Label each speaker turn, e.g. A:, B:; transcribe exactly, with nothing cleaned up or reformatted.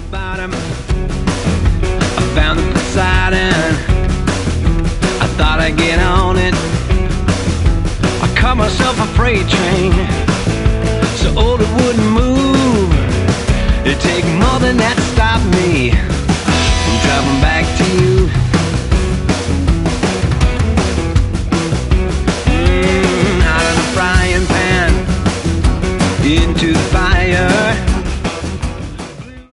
A: bottom, I found the Poseidon. I thought I'd get on it. I caught myself a freight train, so old it wouldn't move. It'd take more than that to stop me.